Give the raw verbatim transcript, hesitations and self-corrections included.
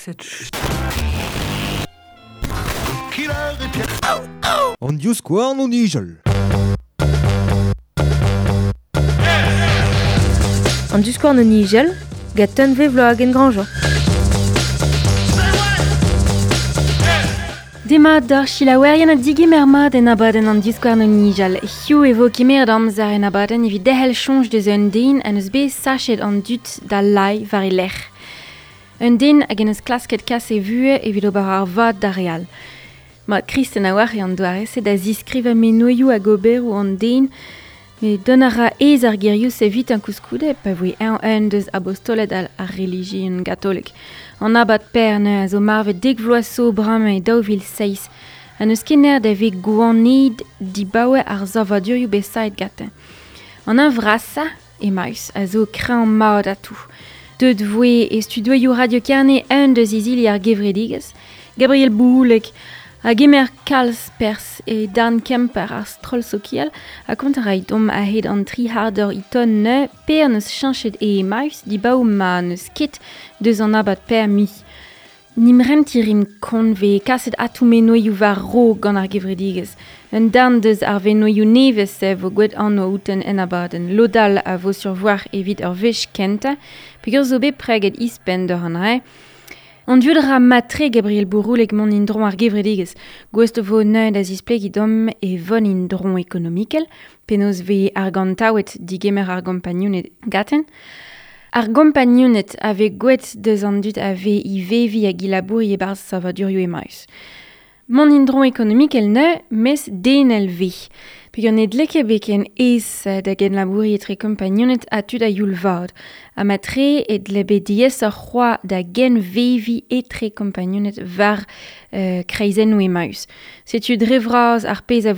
cette ch... An dius skouarn o nijel. An deus skouarn o nijel, gaten ve vloag en granjo. Demat d'ar chilaouerien a digemer mat en abaden an deus skouarn o nijel. Hiu evo kemer d'amzer en abaden evit dehel chonj deus un den en eus bez sachet an dut da lai var e lec'h. Un den hag en eus klasket kas e vue evit ober ar vat da real. Mat kristen a war an doare se da ziskriva me noioù a gober ou an den, me don ara ez ar gerioù se vit an kouskoude, pa voe un un deus apostolet al ar religien gatolik. An abad per ne a zo marvet dek vloaso brame e daouvil seiz, an eus kener da ve gouanid di bawe ar zavadurioù besaet gaten. An un vrasa e maus a zo krean maod a tou. Deud voe e studioioù radio kerne un deus izili ar gevredigez, Gabriel Boulek, a gemer kalz pers e Dan Kemper ar strol sokiel, a kontarait om a hed an tri harder iton ne per neus chanchet e maus di baoù ma neus ket deus an abad per mi. Nim rentirim kon ve kaset atou me noioù var ro gant ar gevredigez. Un dan deus ar ve noioù nevez se vo gwed anno outen en abaden. Lodal a vo survoar evit ur vech kenta, peogwir zo bet preget ispen d'ur an re. An diodra matre Gabriel Bourroulek mon indron ar gevredigez. Gouest vo neud a zisplek idom e von indron ekonomikel, penaos ve ar gantaouet digemer ar gompagnionet gaten. Ar gompagnionet ave gouet deus an dut ave i vevi a gilabouri e barz savadurioù e maus. Mon indron ekonomikel ne, mes denel ve. Peogwir ned leke beken ez da gen labouri etre kompagnionet atud a youl vaad. A matre et lebe dies ar c'hoa da gen vevi etre kompagnionet var uh, kreizen ou e maus. Setu drevraz ar pez a